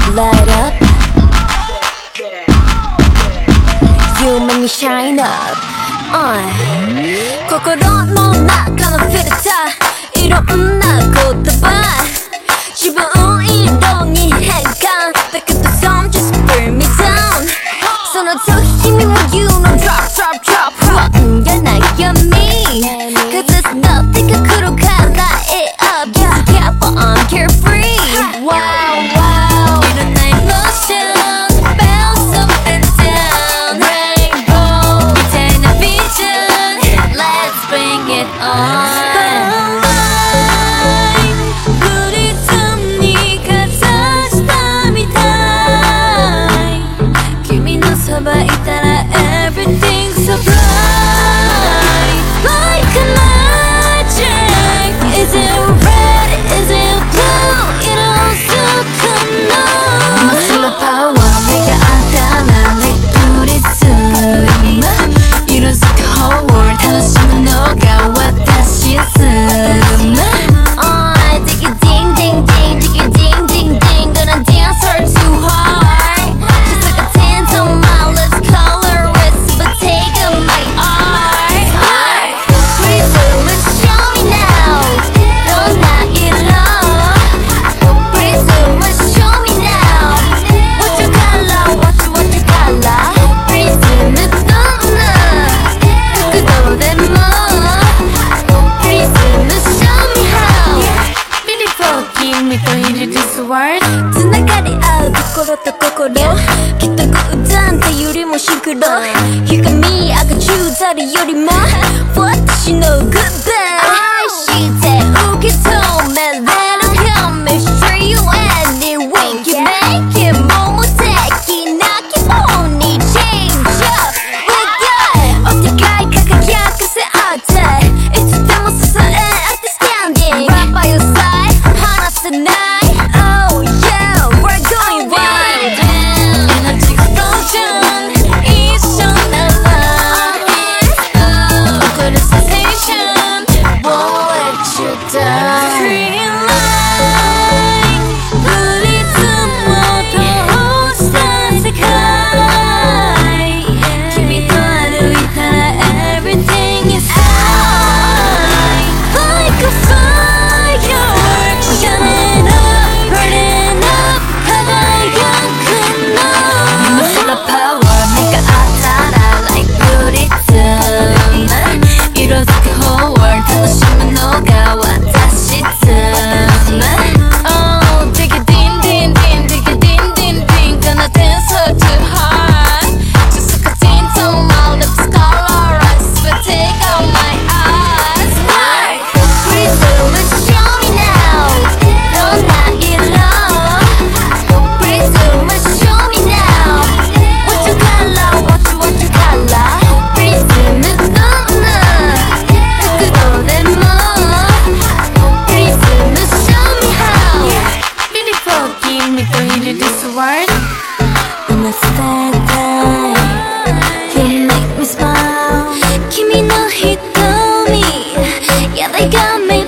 light up. You make me shine up. 心の中のフィルター、いろんな言葉、自分色に変換だけど some just burn me down。 その時君も言うの drop drop drop 不安や悩み Cause it's nothing が来るから it up Just careful I'm carefree Wow wow いらない motion bounce up and down Rainbow みたいな vision Let's bring it on Everything's so bright Like a magic Is it red? Is it blue? It all still come on My solar power 내가 알아 Like 부리숨 이뤄서 the whole world 하나씩은 너가 와다시 숨 Dig it ding ding ding Dig it ding ding ding Gonna dance her too hard Just like a tent on my lips colorつながり合う心と心きっと偶然ってよりもシンクロ歪赤中ザリよりも私のグッバイ愛して受け止めれるか Mystery you any wink You make it 桃的な希望に Change up We good お互い輝かせ合っていつでも支え合って Standing Right by your side 離せないYou make me smile 君の瞳 Yeah they got me